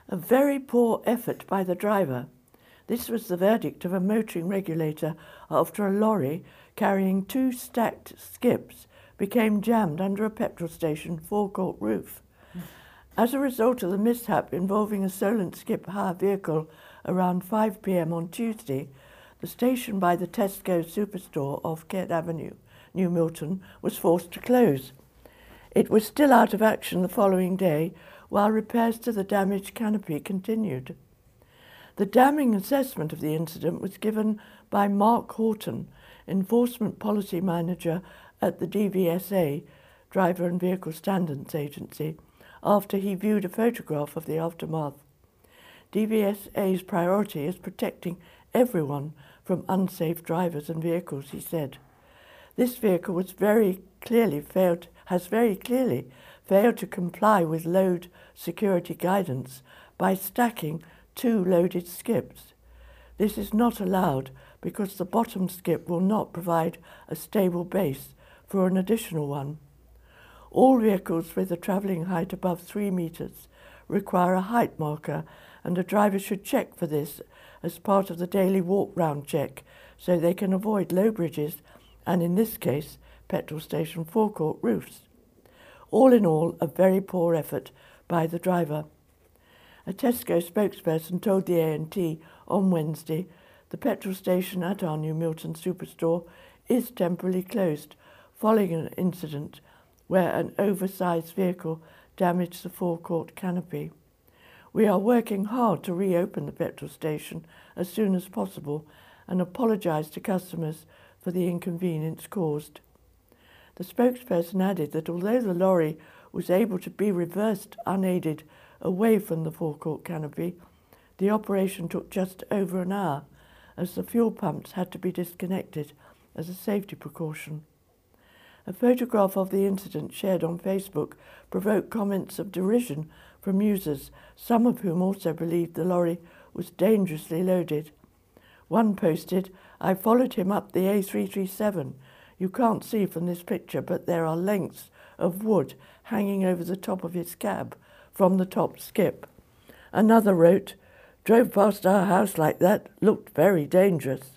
A very poor effort by the driver. This was the verdict of a motoring regulator after a lorry carrying 2 stacked skips became jammed under a petrol station forecourt roof. As a result of the mishap involving a Solent skip hire vehicle around 5 p.m. on Tuesday, the station by the Tesco superstore off Kent Avenue, New Milton, was forced to close. It was still out of action the following day, while repairs to the damaged canopy continued. The damning assessment of the incident was given by Mark Horton, Enforcement Policy Manager at the DVSA, Driver and Vehicle Standards Agency, after he viewed a photograph of the aftermath. DVSA's priority is protecting everyone from unsafe drivers and vehicles, he said. This vehicle has very clearly failed to comply with load security guidance by stacking 2 loaded skips. This is not allowed because the bottom skip will not provide a stable base for an additional one. All vehicles with a travelling height above 3 metres require a height marker, and a driver should check for this as part of the daily walk-round check so they can avoid low bridges and, in this case, petrol station forecourt roofs. All in all, a very poor effort by the driver. A Tesco spokesperson told the A&T on Wednesday the petrol station at our New Milton superstore is temporarily closed following an incident where an oversized vehicle damaged the forecourt canopy. We are working hard to reopen the petrol station as soon as possible and apologise to customers for the inconvenience caused. The spokesperson added that although the lorry was able to be reversed unaided away from the forecourt canopy, the operation took just over an hour as the fuel pumps had to be disconnected as a safety precaution. A photograph of the incident shared on Facebook provoked comments of derision from users, some of whom also believed the lorry was dangerously loaded. One posted, "I followed him up the A337. You can't see from this picture, but there are lengths of wood hanging over the top of his cab from the top skip." Another wrote, "Drove past our house like that, looked very dangerous."